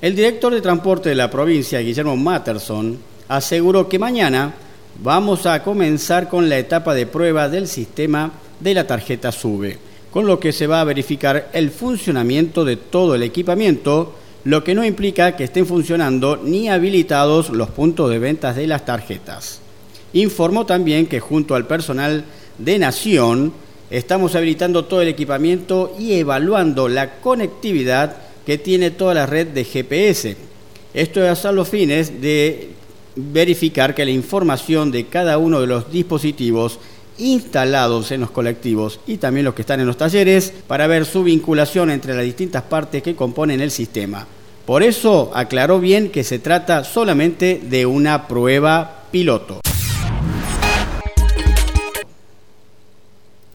El director de transporte de la provincia, Guillermo Matterson, aseguró que mañana vamos a comenzar con la etapa de prueba del sistema de la tarjeta SUBE, con lo que se va a verificar el funcionamiento de todo el equipamiento, lo que no implica que estén funcionando ni habilitados los puntos de ventas de las tarjetas. Informó también que junto al personal de Nación estamos habilitando todo el equipamiento y evaluando la conectividad que tiene toda la red de GPS. Esto es a los fines de verificar que la información de cada uno de los dispositivos instalados en los colectivos y también los que están en los talleres para ver su vinculación entre las distintas partes que componen el sistema. Por eso aclaró bien que se trata solamente de una prueba piloto.